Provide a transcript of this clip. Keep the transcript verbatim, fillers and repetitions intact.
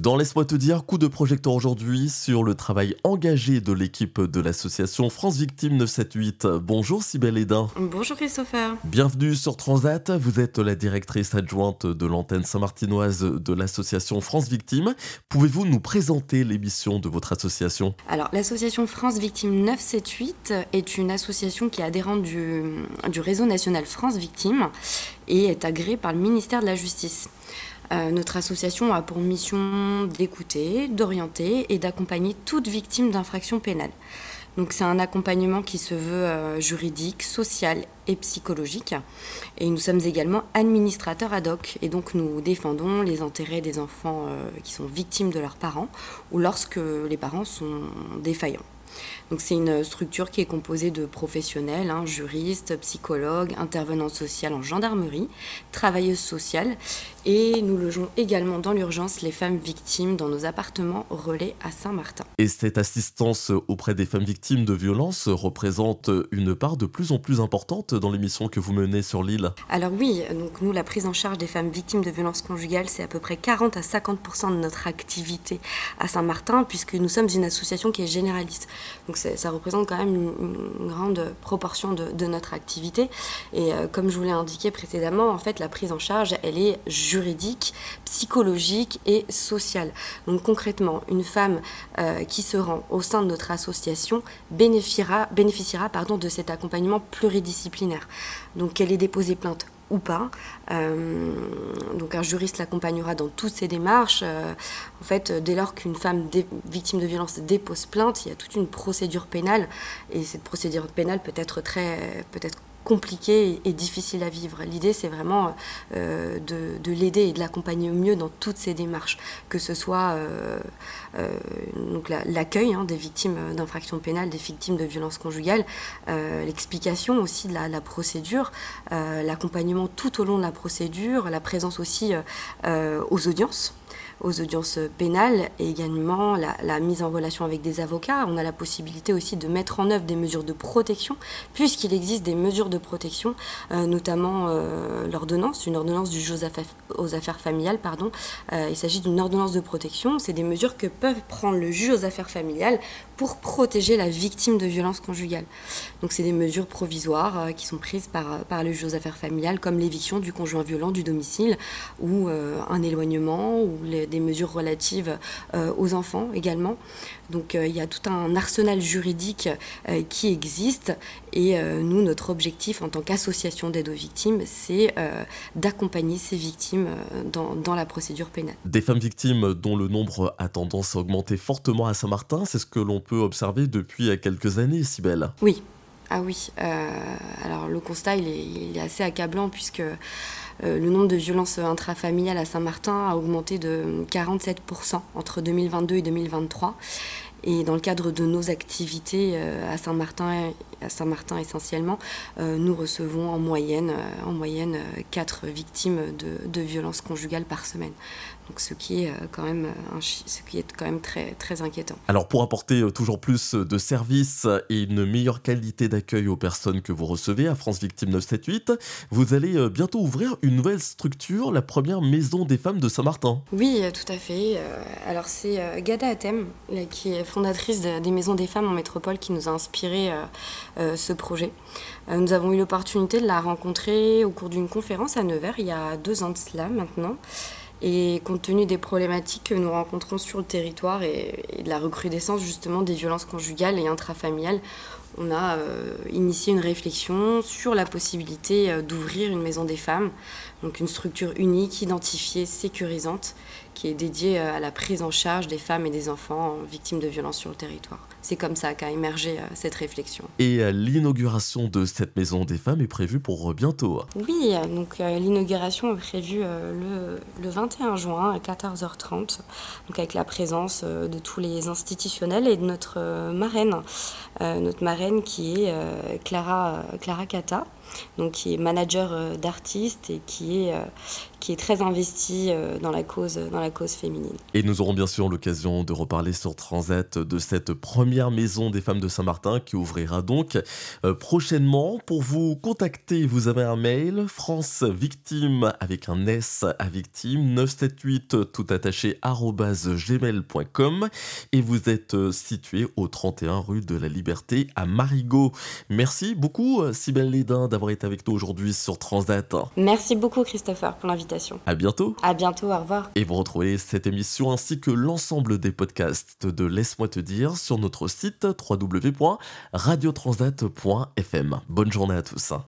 Dans Laisse-moi te dire, coup de projecteur aujourd'hui sur le travail engagé de l'équipe de l'association France Victimes neuf cent soixante-dix-huit. Bonjour Cybèle Hédin. Bonjour Christopher. Bienvenue sur Transat, vous êtes la directrice adjointe de l'antenne saint-martinoise de l'association France Victimes. Pouvez-vous nous présenter l'émission de votre association ? Alors l'association France Victimes neuf cent soixante-dix-huit est une association qui est adhérente du, du réseau national France Victimes et est agréée par le ministère de la Justice. Euh, notre association a pour mission d'écouter, d'orienter et d'accompagner toute victime d'infraction pénale. Donc c'est un accompagnement qui se veut euh, juridique, social et psychologique. Et nous sommes également administrateurs ad hoc. Et donc nous défendons les intérêts des enfants euh, qui sont victimes de leurs parents ou lorsque les parents sont défaillants. Donc c'est une structure qui est composée de professionnels, hein, juristes, psychologues, intervenants sociaux en gendarmerie, travailleuses sociales, et nous logeons également dans l'urgence les femmes victimes dans nos appartements relais à Saint-Martin. Et cette assistance auprès des femmes victimes de violences représente une part de plus en plus importante dans les missions que vous menez sur l'île. Alors oui, donc nous la prise en charge des femmes victimes de violences conjugales, c'est à peu près quarante à cinquante pour cent de notre activité à Saint-Martin, puisque nous sommes une association qui est généraliste. Donc ça représente quand même une, une grande proportion de, de notre activité. Et euh, comme je vous l'ai indiqué précédemment, en fait, la prise en charge, elle est juridique, psychologique et sociale. Donc concrètement, une femme euh, qui se rend au sein de notre association bénéficiera, bénéficiera pardon, de cet accompagnement pluridisciplinaire. Donc qu'elle ait déposé plainte ou pas. Euh, donc un juriste l'accompagnera dans toutes ses démarches. Euh, en fait, dès lors qu'une femme dé- victime de violence dépose plainte, il y a toute une procédure pénale, et cette procédure pénale peut être très, peut-être compliquée et difficile à vivre. L'idée, c'est vraiment euh, de, de l'aider et de l'accompagner au mieux dans toutes ces démarches, que ce soit euh, euh, donc la, l'accueil hein, des victimes d'infractions pénales, des victimes de violences conjugales, euh, l'explication aussi de la, la procédure, euh, l'accompagnement tout au long de la procédure, la présence aussi euh, aux audiences. aux audiences pénales et également la, la mise en relation avec des avocats. On a la possibilité aussi de mettre en œuvre des mesures de protection, puisqu'il existe des mesures de protection, euh, notamment euh, l'ordonnance, une ordonnance du juge aux affaires, aux affaires familiales. Pardon. Euh, il s'agit d'une ordonnance de protection. C'est des mesures que peuvent prendre le juge aux affaires familiales pour protéger la victime de violences conjugales. Donc c'est des mesures provisoires euh, qui sont prises par, par le juge aux affaires familiales, comme l'éviction du conjoint violent du domicile, ou euh, un éloignement, ou les, des mesures relatives euh, aux enfants également. Donc euh, il y a tout un arsenal juridique euh, qui existe, et euh, nous, notre objectif en tant qu'association d'aide aux victimes, c'est euh, d'accompagner ces victimes euh, dans, dans la procédure pénale. Des femmes victimes dont le nombre a tendance à augmenter fortement à Saint-Martin, c'est ce que l'on peut observer depuis quelques années, Cybèle. Oui. Ah oui, euh, alors le constat il est, il est assez accablant, puisque euh, le nombre de violences intrafamiliales à Saint-Martin a augmenté de quarante-sept pour cent entre deux mille vingt-deux et deux mille vingt-trois. Et dans le cadre de nos activités euh, à Saint-Martin, à Saint-Martin essentiellement, euh, nous recevons en moyenne, euh, en moyenne euh, quatre victimes de, de violences conjugales par semaine. Donc ce qui est euh, quand même un, ce qui est quand même très très inquiétant. Alors pour apporter toujours plus de services et une meilleure qualité d'accueil aux personnes que vous recevez à France Victimes neuf cent soixante-dix-huit, vous allez bientôt ouvrir une nouvelle structure, la première maison des femmes de Saint-Martin. Oui, tout à fait. Alors c'est Gada Hatem, qui est fondatrice des maisons des femmes en métropole, qui nous a inspiré ce projet. Nous avons eu l'opportunité de la rencontrer au cours d'une conférence à Nevers il y a deux ans de cela maintenant. Et compte tenu des problématiques que nous rencontrons sur le territoire et, et de la recrudescence justement des violences conjugales et intrafamiliales, on a euh, initié une réflexion sur la possibilité euh, d'ouvrir une maison des femmes, donc une structure unique, identifiée, sécurisante, qui est dédiée euh, à la prise en charge des femmes et des enfants victimes de violences sur le territoire. C'est comme ça qu'a émergé euh, cette réflexion. Et euh, l'inauguration de cette maison des femmes est prévue pour euh, bientôt. Oui, donc euh, l'inauguration est prévue euh, le, le vingt et un juin à quatorze heures trente, donc avec la présence euh, de tous les institutionnels et de notre euh, marraine, euh, notre marraine qui est euh, Clara, euh, Clara Cata. donc qui est manager euh, d'artistes et qui est, euh, qui est très investi euh, dans la cause, dans la cause féminine. Et nous aurons bien sûr l'occasion de reparler sur Transat de cette première maison des femmes de Saint-Martin qui ouvrira donc euh, prochainement. Pour vous contacter, vous avez un mail France Victime avec un S à victime neuf cent soixante-dix-huit tout attaché arobase gmail point com et vous êtes euh, situé au trente et un rue de la Liberté à Marigot. Merci beaucoup euh, Cybèle Lédin d'avoir été avec nous aujourd'hui sur Transat. Merci beaucoup Christopher pour l'invitation. À bientôt. À bientôt, au revoir. Et vous retrouvez cette émission ainsi que l'ensemble des podcasts de Laisse-moi te dire sur notre site w w w point radio transat point f m. Bonne journée à tous.